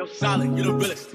Yo, solid, you the realest.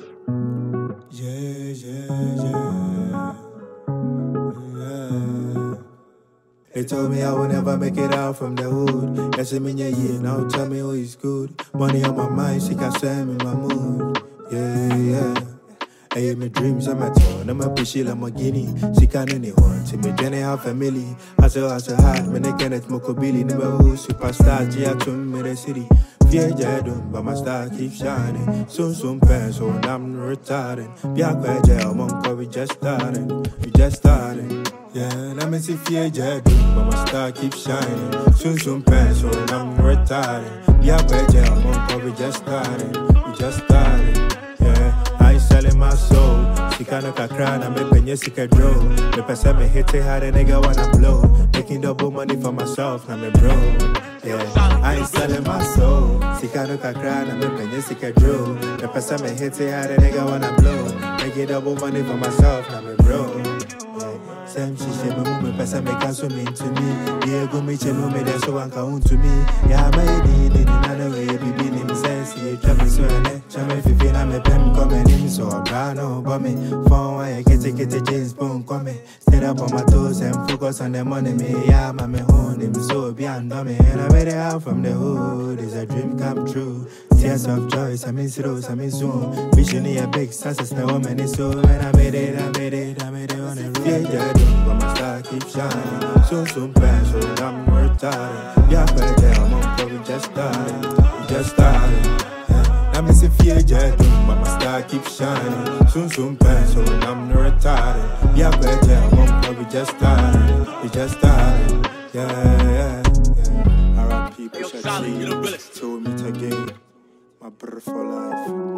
Yeah. They told me I would never make it out from the hood. Yes, I'm in your year, now tell me who is good. Money on my mind, she can send me my mood. Yeah. Hey, my dreams are my tone, I'm a pushy Lamborghini. She can't anyone, see me Jenny half family. Hustle hard, me ne Kenneth Mokobili. Number who superstar, Gia to me the city. Fear jadum, but my star keeps shining. Soon pass, so I'm retarding. Biakwe jail, monk, we just starting. Yeah, and I'm see fear jadum, but my star keeps shining. Soon pass, so I'm retarding. Biakwe jail, monk, we just starting. Yeah, I ain't selling my soul. She can't cry, I'm a penny, she can draw. The person me hit it hard, a nigga wanna blow. Making double money for myself, I'm a bro. Yeah, I ain't selling my soul. She can't cry, I'm a penny, she can draw. The person me hit it hard, a nigga wanna blow. Making double money for myself, I'm a bro. Same shit, me person me cancel me to me. Yeah, go me chemo me, that's so one count to me. Yeah, my need another way, baby, name sense. Yeah, trouble so ne, chame fi feel I'm a pen coming in so brown but me. Phone why get a James Bond coming. Stay up on my toes and focus on the money. Me, yeah, my me home him so beyond me. And I made it out from the hood, it's a dream come true. Tears of joy, some in rose, some in zoom. Vision a big success, no woman is so. When I made it on a real. But my star keeps shining. Soon pass, so I'm retarded. Yeah, I'm on, we just started. I'm missing fear, but my star keeps shining. Soon pass, so I'm retarded. Yeah, I'm on, we just started. Yeah. Around people, Yo, solid, you the realest. till we meet again. My brother for life.